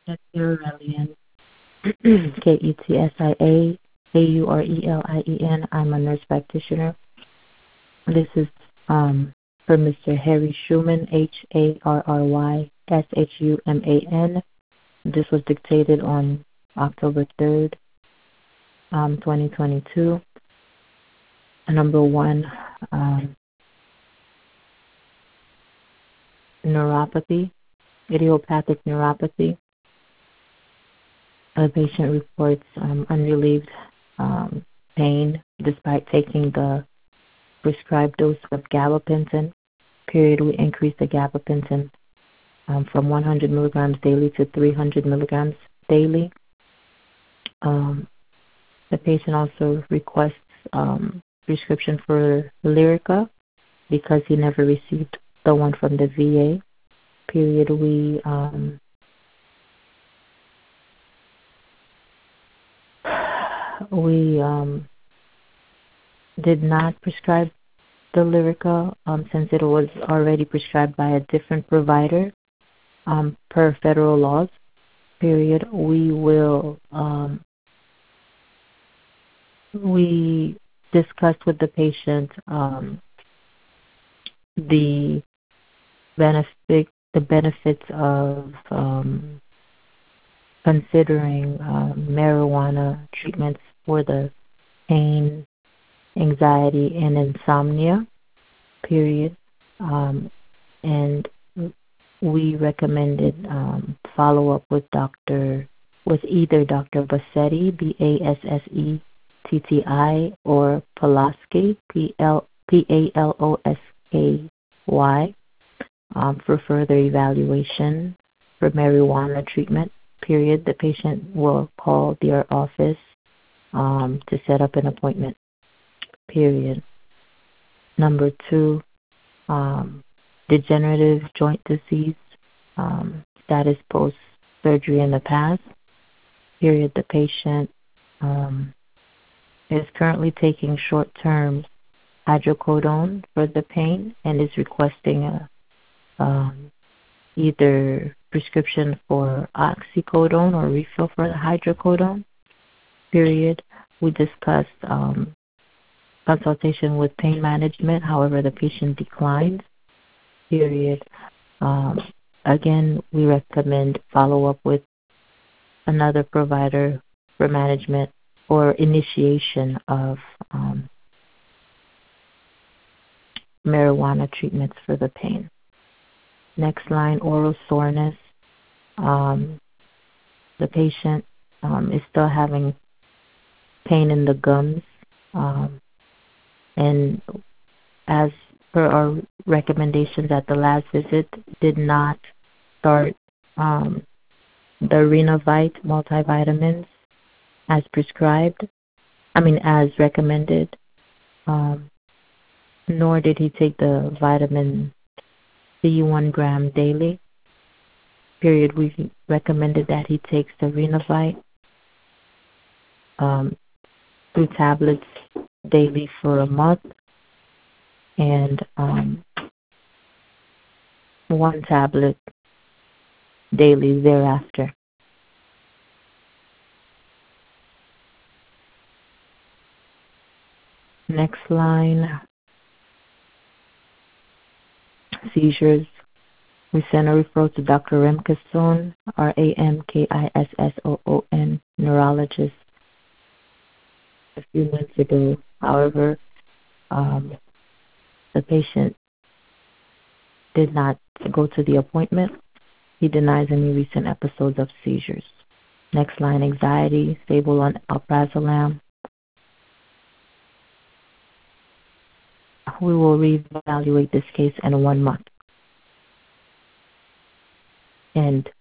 Ketia Ketsiaaurelien. I'm a nurse practitioner. This is for Mr. Harry Schumann, HarryShuman. This was dictated on October 3rd, 2022. Number one, neuropathy, idiopathic neuropathy. The patient reports unrelieved pain despite taking the prescribed dose of gabapentin. Period. We increased the gabapentin from 100 milligrams daily to 300 milligrams daily. The patient also requests prescription for Lyrica because he never received the one from the VA. Period. We did not prescribe the Lyrica since it was already prescribed by a different provider per federal laws. Period. We discussed with the patient the benefits of considering marijuana treatments for the pain, anxiety, and insomnia. Period. And we recommended follow up with either Dr. Bassetti, Bassetti, or Paloski, Paloskay, for further evaluation for marijuana treatment. Period. The patient will call their office to set up an appointment. Period. Number two, degenerative joint disease, status post-surgery in the past. Period. The patient is currently taking short-term hydrocodone for the pain and is requesting either prescription for oxycodone or refill for the hydrocodone. Period. We discussed consultation with pain management. However, the patient declined. Period. Again, we recommend follow up with another provider for management or initiation of marijuana treatments for the pain. Next line, oral soreness. The patient is still having pain in the gums, and as per our recommendations at the last visit, did not start the Renovite multivitamins as recommended, nor did he take the vitamin C 1 gram daily. Period. We recommended that he takes the Renovite 2 tablets daily for a month and 1 tablet daily thereafter. Next line, seizures. We sent a referral to Dr. Ramkissoon, Ramkissoon, neurologist, a few months ago. However, the patient did not go to the appointment. He denies any recent episodes of seizures. Next line, anxiety, stable on alprazolam. We will reevaluate this case in 1 month. And